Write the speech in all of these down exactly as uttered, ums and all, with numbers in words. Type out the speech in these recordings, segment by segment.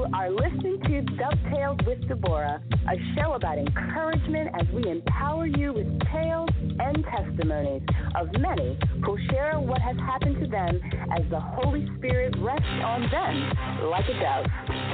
are listening to Dovetails with Deborah, a show about encouragement as we empower you with tales and testimonies of many who share what has happened to them as the Holy Spirit rests on them like a dove.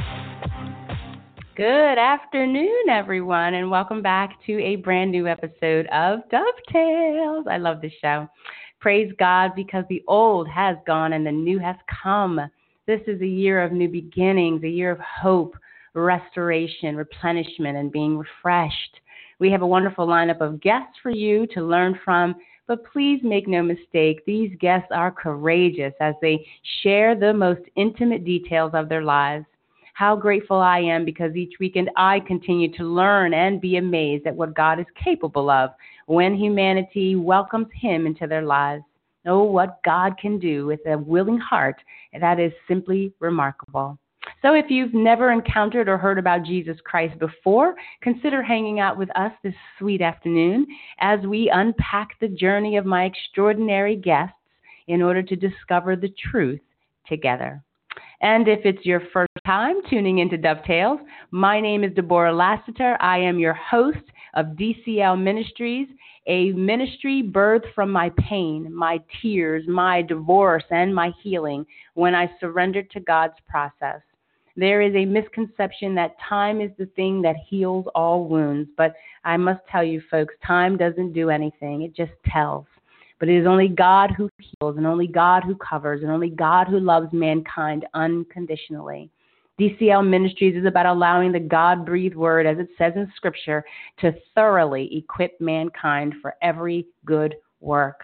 Good afternoon, everyone, and welcome back to a brand new episode of Dovetails. I love this show. Praise God, because the old has gone and the new has come. This is a year of new beginnings, a year of hope, restoration, replenishment, and being refreshed. We have a wonderful lineup of guests for you to learn from, but please make no mistake, these guests are courageous as they share the most intimate details of their lives. How grateful I am because each weekend I continue to learn and be amazed at what God is capable of when humanity welcomes Him into their lives. Oh, what God can do with a willing heart, that is simply remarkable. So if you've never encountered or heard about Jesus Christ before, consider hanging out with us this sweet afternoon as we unpack the journey of my extraordinary guests in order to discover the truth together. And if it's your first time tuning into Dovetails, my name is Deborah Lassiter. I am your host of D C L Ministries, a ministry birthed from my pain, my tears, my divorce, and my healing when I surrendered to God's process. There is a misconception that time is the thing that heals all wounds, but I must tell you, folks, time doesn't do anything. It just tells. But it is only God who heals, and only God who covers, and only God who loves mankind unconditionally. D C L Ministries is about allowing the God-breathed word, as it says in Scripture, to thoroughly equip mankind for every good work.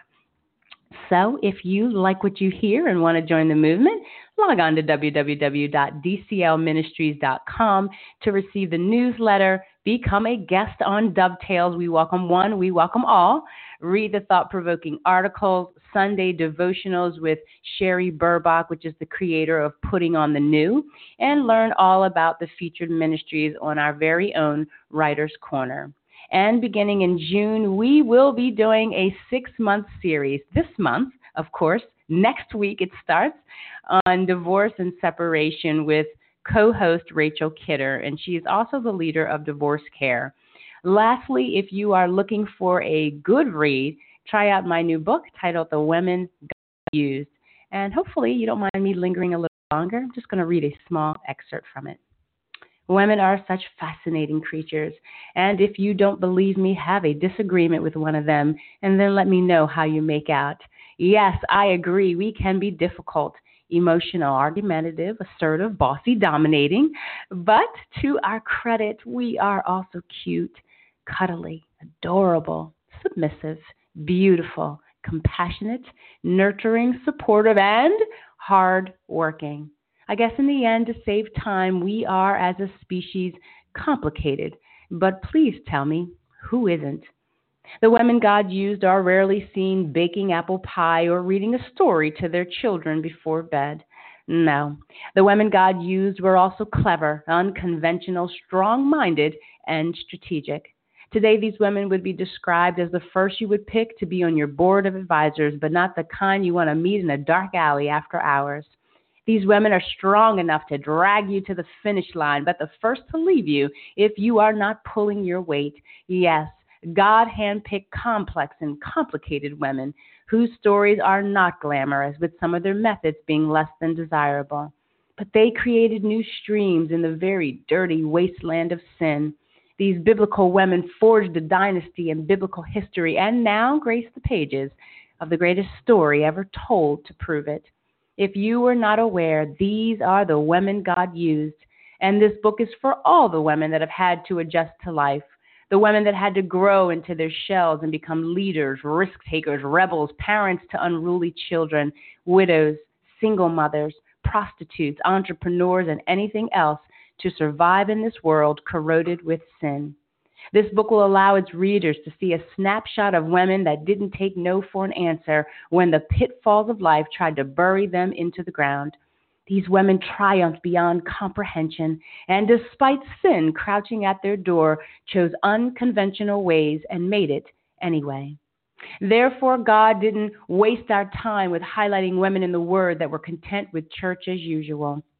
So if you like what you hear and want to join the movement, log on to w w w dot d c l ministries dot com to receive the newsletter, become a guest on Dovetails. We welcome one, we welcome all. Read the thought-provoking articles, Sunday devotionals with Sherry Burbach, which is the creator of Putting on the New, and learn all about the featured ministries on our very own Writer's Corner. And beginning in June, we will be doing a six-month series. This month, of course, next week it starts on divorce and separation with co-host Rachel Kidder, and she is also the leader of Divorce Care. Lastly, if you are looking for a good read, try out my new book titled The Women God Used. And hopefully you don't mind me lingering a little longer. I'm just going to read a small excerpt from it. Women are such fascinating creatures, and if you don't believe me, have a disagreement with one of them, and then let me know how you make out. Yes, I agree, we can be difficult, emotional, argumentative, assertive, bossy, dominating, but to our credit, we are also cute, cuddly, adorable, submissive, beautiful, compassionate, nurturing, supportive, and hard-working. I guess in the end, to save time, we are, as a species, complicated. But please tell me, who isn't? The women God used are rarely seen baking apple pie or reading a story to their children before bed. No, the women God used were also clever, unconventional, strong-minded, and strategic. Today, these women would be described as the first you would pick to be on your board of advisors, but not the kind you want to meet in a dark alley after hours. These women are strong enough to drag you to the finish line, but the first to leave you if you are not pulling your weight. Yes, God handpicked complex and complicated women whose stories are not glamorous, with some of their methods being less than desirable. But they created new streams in the very dirty wasteland of sin. These biblical women forged a dynasty in biblical history and now grace the pages of the greatest story ever told to prove it. If you were not aware, these are the women God used. And this book is for all the women that have had to adjust to life, the women that had to grow into their shells and become leaders, risk takers, rebels, parents to unruly children, widows, single mothers, prostitutes, entrepreneurs, and anything else to survive in this world corroded with sin. This book will allow its readers to see a snapshot of women that didn't take no for an answer when the pitfalls of life tried to bury them into the ground. These women triumphed beyond comprehension, and despite sin crouching at their door, chose unconventional ways and made it anyway. Therefore, God didn't waste our time with highlighting women in the Word that were content with church as usual.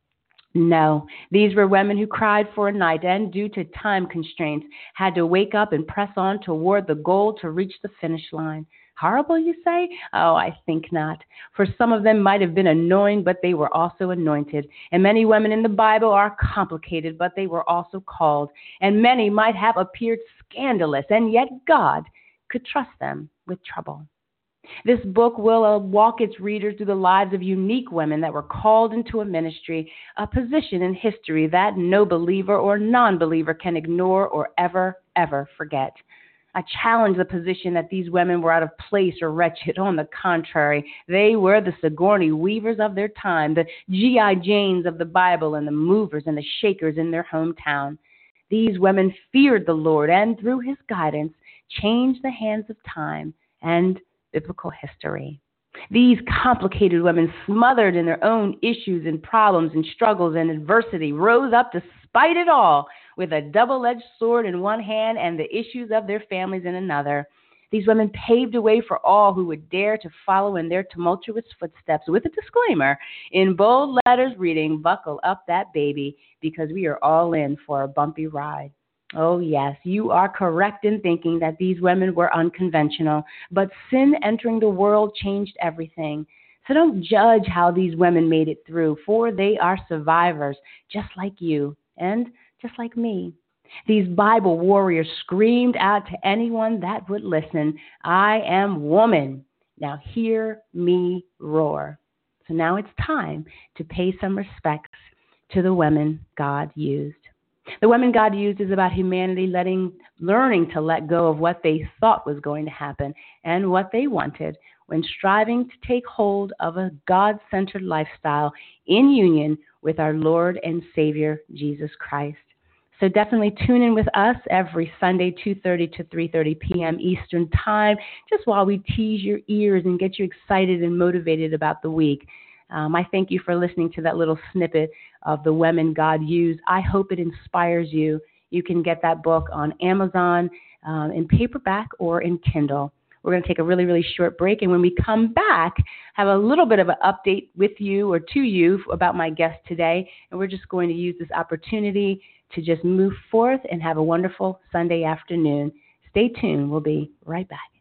No, these were women who cried for a night and, due to time constraints, had to wake up and press on toward the goal to reach the finish line. Horrible, you say? Oh, I think not. For some of them might have been annoying, but they were also anointed. And many women in the Bible are complicated, but they were also called. And many might have appeared scandalous, and yet God could trust them with trouble. This book will uh, walk its readers through the lives of unique women that were called into a ministry, a position in history that no believer or non-believer can ignore or ever, ever forget. I challenge the position that these women were out of place or wretched. On the contrary, they were the Sigourney Weavers of their time, the G I. Janes of the Bible, and the movers and the shakers in their hometown. These women feared the Lord and, through his guidance, changed the hands of time and biblical history. These complicated women, smothered in their own issues and problems and struggles and adversity, rose up despite it all with a double-edged sword in one hand and the issues of their families in another. These women paved a way for all who would dare to follow in their tumultuous footsteps, with a disclaimer in bold letters reading, "Buckle up that baby, because we are all in for a bumpy ride." Oh, yes, you are correct in thinking that these women were unconventional, but sin entering the world changed everything. So don't judge how these women made it through, for they are survivors, just like you and just like me. These Bible warriors screamed out to anyone that would listen, "I am woman. Now hear me roar." So now it's time to pay some respects to the women God used. The women God used is about humanity letting, learning to let go of what they thought was going to happen and what they wanted when striving to take hold of a God-centered lifestyle in union with our Lord and Savior, Jesus Christ. So definitely tune in with us every Sunday, two thirty to three thirty p.m. Eastern Time, just while we tease your ears and get you excited and motivated about the week. Um, I thank you for listening to that little snippet of the women God used. I hope it inspires you. You can get that book on Amazon um, in paperback or in Kindle. We're going to take a really, really short break, and when we come back, have a little bit of an update with you or to you about my guest today, and we're just going to use this opportunity to just move forth and have a wonderful Sunday afternoon. Stay tuned. We'll be right back.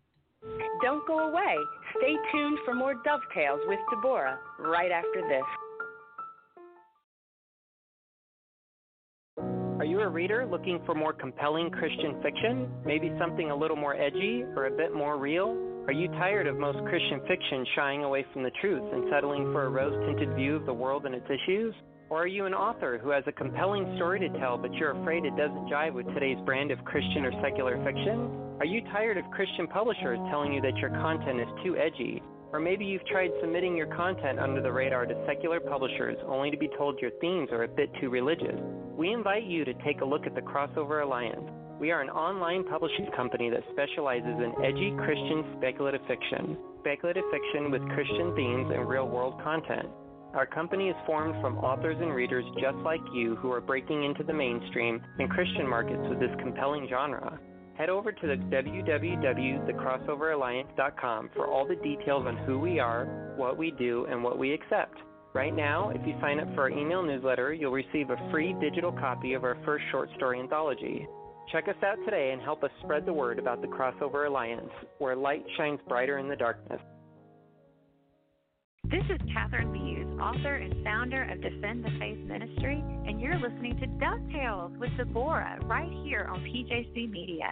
Don't go away. Stay tuned for more Dovetails with Deborah right after this. Are you a reader looking for more compelling Christian fiction? Maybe something a little more edgy or a bit more real? Are you tired of most Christian fiction shying away from the truth and settling for a rose-tinted view of the world and its issues? Or are you an author who has a compelling story to tell, but you're afraid it doesn't jive with today's brand of Christian or secular fiction? Are you tired of Christian publishers telling you that your content is too edgy? Or maybe you've tried submitting your content under the radar to secular publishers only to be told your themes are a bit too religious? We invite you to take a look at the Crossover Alliance. We are an online publishing company that specializes in edgy Christian speculative fiction, speculative fiction with Christian themes and real-world content. Our company is formed from authors and readers just like you who are breaking into the mainstream and Christian markets with this compelling genre. Head over to the w w w dot the crossover alliance dot com for all the details on who we are, what we do, and what we accept. Right now, if you sign up for our email newsletter, you'll receive a free digital copy of our first short story anthology. Check us out today and help us spread the word about the Crossover Alliance, where light shines brighter in the darkness. This is Catherine Muse, author and founder of Defend the Faith Ministry, and you're listening to Dovetails with Deborah right here on P J C Media.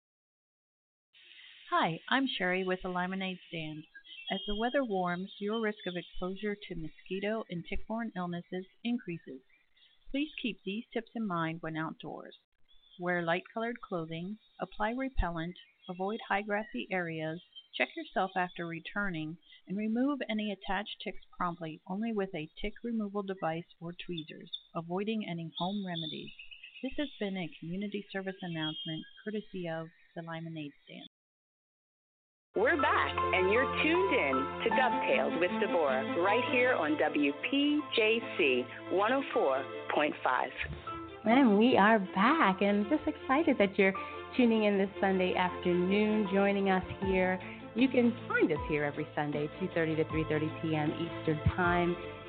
Hi, I'm Sherry with the Lemonade Stand. As the weather warms, your risk of exposure to mosquito and tick-borne illnesses increases. Please keep these tips in mind when outdoors. Wear light-colored clothing, apply repellent, avoid high grassy areas, check yourself after returning, and remove any attached ticks promptly only with a tick removal device or tweezers, avoiding any home remedies. This has been a community service announcement courtesy of the Lemonade Stand. We're back, and you're tuned in to Dovetails with Deborah right here on W P J C one oh four point five. And we are back, and just excited that you're tuning in this Sunday afternoon, joining us here. You can find us here every Sunday, two thirty to three thirty p.m. Eastern Time.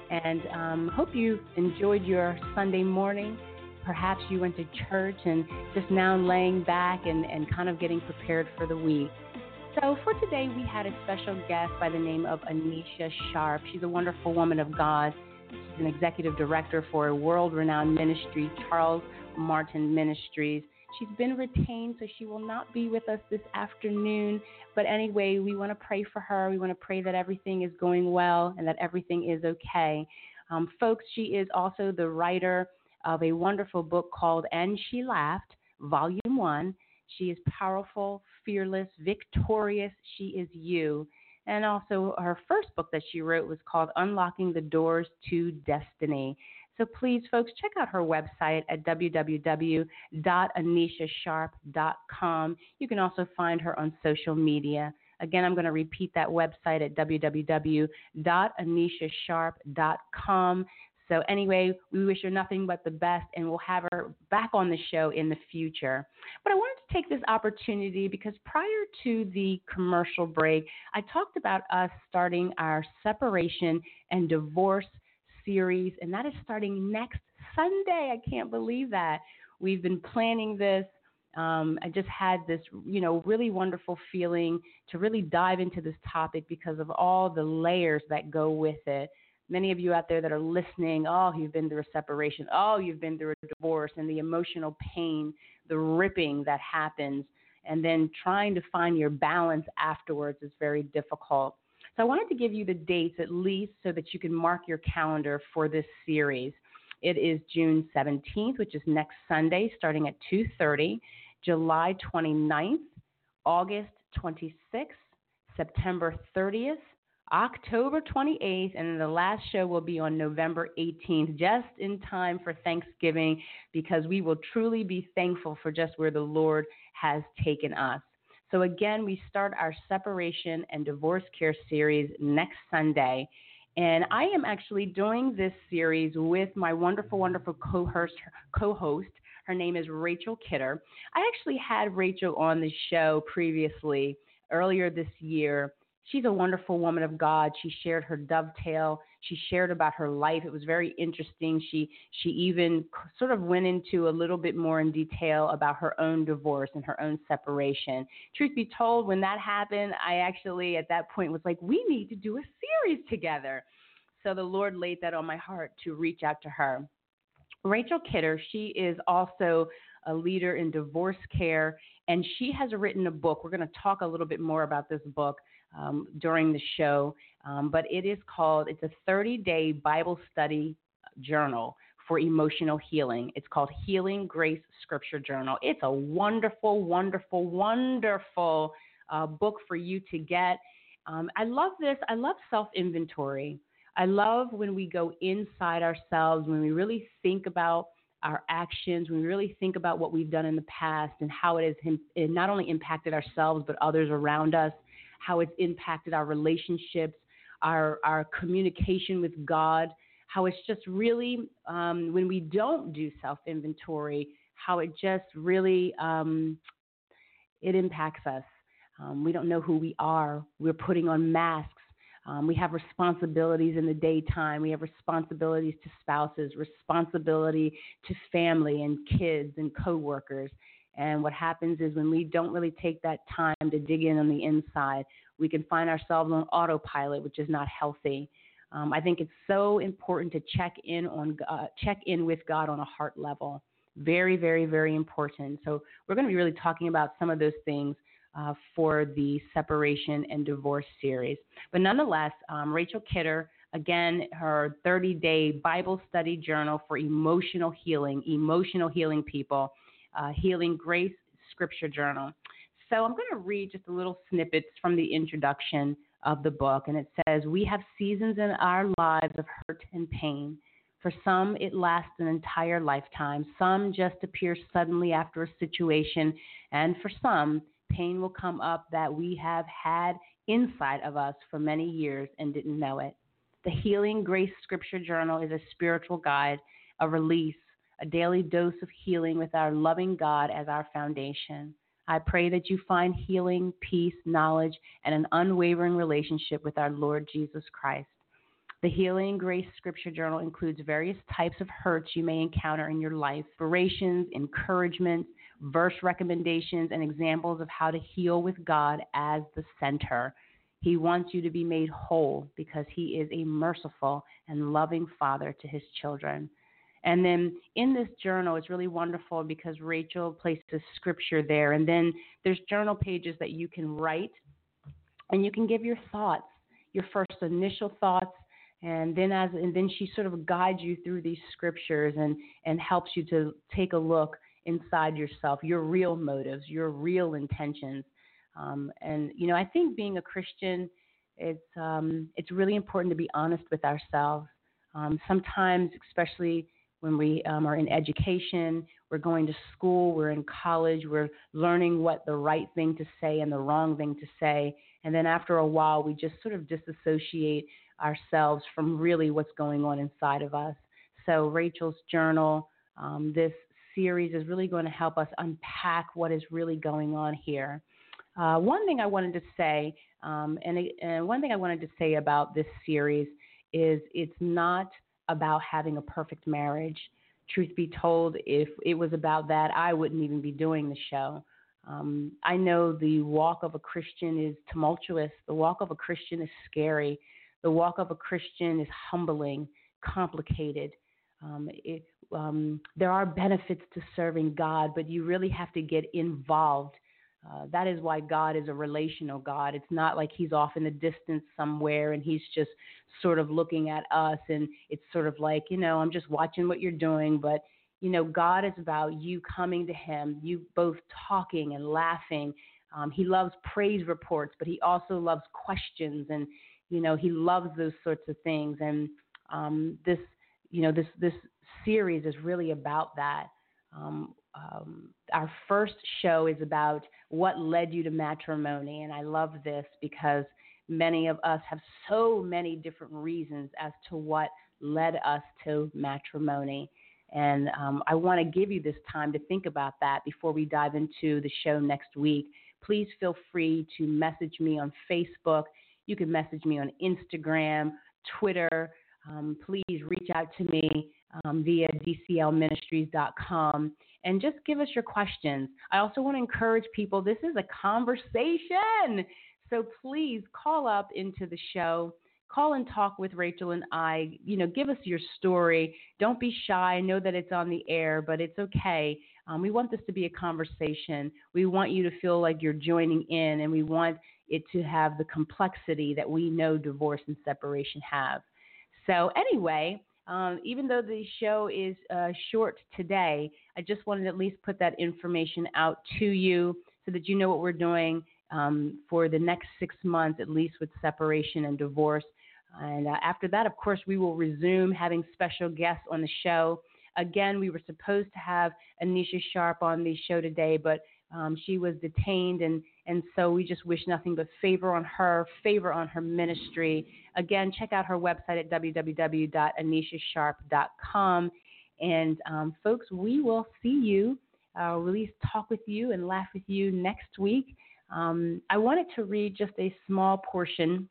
And um, hope you enjoyed your Sunday morning. Perhaps you went to church and just now laying back and, and kind of getting prepared for the week. So for today, we had a special guest by the name of Anisha Sharp. She's a wonderful woman of God. She's an executive director for a world-renowned ministry, Charles Martin Ministries. She's been retained, so she will not be with us this afternoon. But anyway, we want to pray for her. We want to pray that everything is going well and that everything is okay. Um, folks, she is also the writer of a wonderful book called And She Laughed, Volume one. She is powerful, fearless, victorious. She is you. And also her first book that she wrote was called Unlocking the Doors to Destiny. So please, folks, check out her website at w w w dot anisha sharp dot com. You can also find her on social media. Again, I'm going to repeat that website at w w w dot anisha sharp dot com. So anyway, we wish her nothing but the best, and we'll have her back on the show in the future. But I wanted to take this opportunity because prior to the commercial break, I talked about us starting our separation and divorce series, and that is starting next Sunday. I can't believe that. We've been planning this. Um, I just had this, you know, really wonderful feeling to really dive into this topic because of all the layers that go with it. Many of you out there that are listening, oh, you've been through a separation. Oh, you've been through a divorce, and the emotional pain, the ripping that happens, and then trying to find your balance afterwards is very difficult. So I wanted to give you the dates at least so that you can mark your calendar for this series. It is June seventeenth, which is next Sunday, starting at two thirty, July twenty-ninth, August twenty-sixth, September thirtieth, October twenty-eighth, and then the last show will be on November eighteenth, just in time for Thanksgiving, because we will truly be thankful for just where the Lord has taken us. So again, we start our separation and divorce care series next Sunday, and I am actually doing this series with my wonderful, wonderful co-host, co-host. Her name is Rachel Kidder. I actually had Rachel on the show previously, earlier this year. She's a wonderful woman of God. She shared her dovetail. She shared about her life. It was very interesting. She she even sort of went into a little bit more in detail about her own divorce and her own separation. Truth be told, when that happened, I actually at that point was like, we need to do a series together. So the Lord laid that on my heart to reach out to her. Rachel Kidder, she is also a leader in divorce care, and she has written a book. We're going to talk a little bit more about this book Um, during the show, um, but it is called, it's a thirty-day Bible study journal for emotional healing. It's called Healing Grace Scripture Journal. It's a wonderful, wonderful, wonderful uh, book for you to get. Um, I love this. I love self-inventory. I love when we go inside ourselves, when we really think about our actions, when we really think about what we've done in the past and how it has it not only impacted ourselves but others around us, how it's impacted our relationships, our our communication with God, how it's just really, um, when we don't do self-inventory, how it just really, um, it impacts us. Um, we don't know who we are. We're putting on masks. Um, we have responsibilities in the daytime. We have responsibilities to spouses, responsibility to family and kids and coworkers. And what happens is when we don't really take that time to dig in on the inside, we can find ourselves on autopilot, which is not healthy. Um, I think it's so important to check in on uh, check in with God on a heart level. Very, very, very important. So we're going to be really talking about some of those things uh, for the separation and divorce series. But nonetheless, um, Rachel Kidder, again, her thirty-day Bible study journal for emotional healing, emotional healing people, uh, Healing Grace Scripture Journal. So I'm going to read just a little snippets from the introduction of the book, and it says, "We have seasons in our lives of hurt and pain. For some, it lasts an entire lifetime. Some just appear suddenly after a situation, and for some, pain will come up that we have had inside of us for many years and didn't know it. The Healing Grace Scripture Journal is a spiritual guide, a release, a daily dose of healing with our loving God as our foundation. I pray that you find healing, peace, knowledge, and an unwavering relationship with our Lord Jesus Christ. The Healing Grace Scripture Journal includes various types of hurts you may encounter in your life, inspirations, encouragement, verse recommendations, and examples of how to heal with God as the center. He wants you to be made whole because he is a merciful and loving Father to his children. And then in this journal, it's really wonderful because Rachel places scripture there. And then there's journal pages that you can write, and you can give your thoughts, your first initial thoughts. And then as and then she sort of guides you through these scriptures and, and helps you to take a look inside yourself, your real motives, your real intentions. Um, and, you know, I think being a Christian, it's um, it's really important to be honest with ourselves. Um, sometimes, especially when we um, are in education, we're going to school, we're in college, we're learning what the right thing to say and the wrong thing to say. And then after a while, we just sort of disassociate ourselves from really what's going on inside of us. So Rachel's journal, um, this series is really going to help us unpack what is really going on here. Uh, one thing I wanted to say, um, and, and one thing I wanted to say about this series is it's not about having a perfect marriage. Truth be told, if it was about that, I wouldn't even be doing the show. Um, I know the walk of a Christian is tumultuous. The walk of a Christian is scary. The walk of a Christian is humbling, complicated. Um, it, um, there are benefits to serving God, but you really have to get involved. Uh, that is why God is a relational God. It's not like he's off in the distance somewhere and he's just sort of looking at us and it's sort of like, you know, I'm just watching what you're doing. But, you know, God is about you coming to him, you both talking and laughing. Um, he loves praise reports, but he also loves questions and, you know, he loves those sorts of things. And um, this, you know, this this series is really about that. Um, um, our first show is about what led you to matrimony. And I love this because many of us have so many different reasons as to what led us to matrimony. And um, I want to give you this time to think about that before we dive into the show next week. Please feel free to message me on Facebook. You can message me on Instagram, Twitter. Um, please reach out to me um, via d c l ministries dot com and just give us your questions. I also want to encourage people, this is a conversation. So please call up into the show. Call and talk with Rachel and I. You know, give us your story. Don't be shy. I know that it's on the air, but it's okay. Um, we want this to be a conversation. We want you to feel like you're joining in, and we want it to have the complexity that we know divorce and separation have. So anyway, um, even though the show is uh, short today, I just wanted to at least put that information out to you so that you know what we're doing um, for the next six months, at least with separation and divorce. And uh, after that, of course, we will resume having special guests on the show. Again, we were supposed to have Anisha Sharp on the show today, but um, she was detained, and, and so we just wish nothing but favor on her, favor on her ministry. Again, check out her website at w w w dot anisha sharp dot com. And um, folks, we will see you, uh, at least talk with you and laugh with you next week. Um, I wanted to read just a small portion,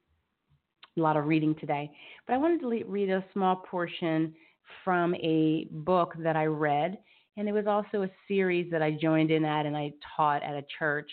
a lot of reading today, but I wanted to read a small portion from a book that I read. And it was also a series that I joined in at and I taught at a church.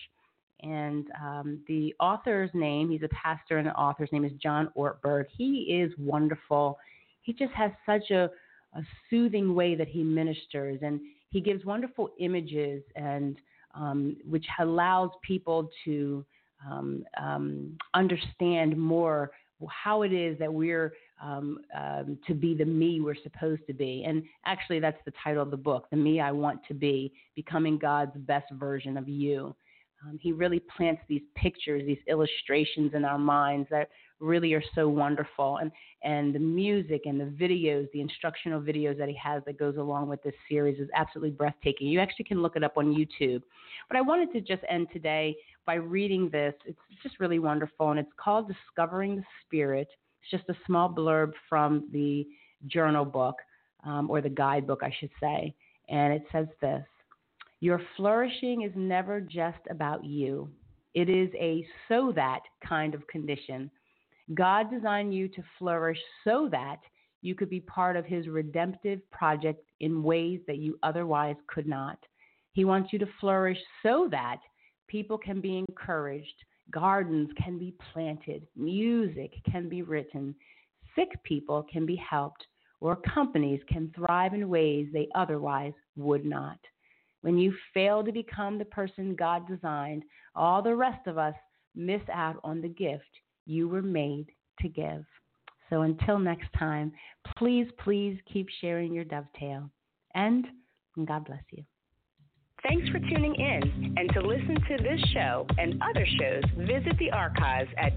And um, the author's name, he's a pastor, and the author's name is John Ortberg. He is wonderful. He just has such a, a soothing way that he ministers, and he gives wonderful images, and um, which allows people to um, um, understand more how it is that we're um, um, to be the me we're supposed to be. And actually, that's the title of the book, The Me I Want to Be, Becoming God's Best Version of You. Um, he really plants these pictures, these illustrations in our minds that really are so wonderful. And, and the music and the videos, the instructional videos that he has that goes along with this series is absolutely breathtaking. You actually can look it up on YouTube. But I wanted to just end today by reading this. It's just really wonderful, and it's called Discovering the Spirit. It's just a small blurb from the journal book, um, or the guidebook, I should say. And it says this: your flourishing is never just about you. It is a so that kind of condition. God designed you to flourish so that you could be part of his redemptive project in ways that you otherwise could not. He wants you to flourish so that people can be encouraged, gardens can be planted, music can be written, sick people can be helped, or companies can thrive in ways they otherwise would not. When you fail to become the person God designed, all the rest of us miss out on the gift you were made to give. So until next time, please, please keep sharing your dovetail. And God bless you. Thanks for tuning in. And to listen to this show and other shows, visit the archives at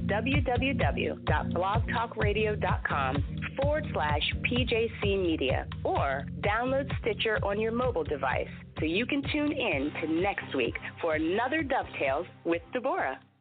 www.blogtalkradio.com forward slash PJC Media or download Stitcher on your mobile device so you can tune in to next week for another Dovetails with Deborah.